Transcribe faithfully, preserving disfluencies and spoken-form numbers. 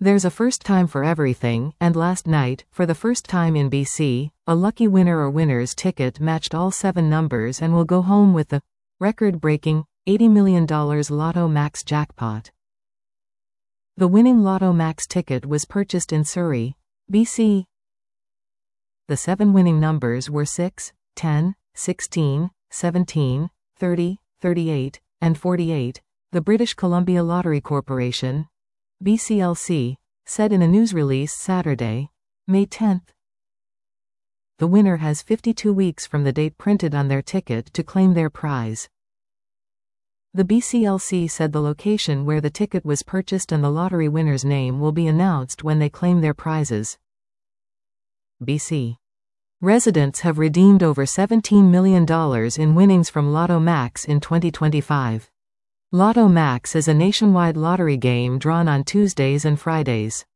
There's a first time for everything, and last night, for the first time in B C, a lucky winner or winner's ticket matched all seven numbers and will go home with the record-breaking eighty million dollars Lotto Max jackpot. The winning Lotto Max ticket was purchased in Surrey, B C. The seven winning numbers were six, ten, sixteen, seventeen, thirty, thirty-eight, and forty-eight. The British Columbia Lottery Corporation, B C L C, said in a news release Saturday, May tenth. The winner has fifty-two weeks from the date printed on their ticket to claim their prize. The B C L C said the location where the ticket was purchased and the lottery winner's name will be announced when they claim their prizes. B C residents have redeemed over seventeen million dollars in winnings from Lotto Max in twenty twenty-five. Lotto Max is a nationwide lottery game drawn on Tuesdays and Fridays.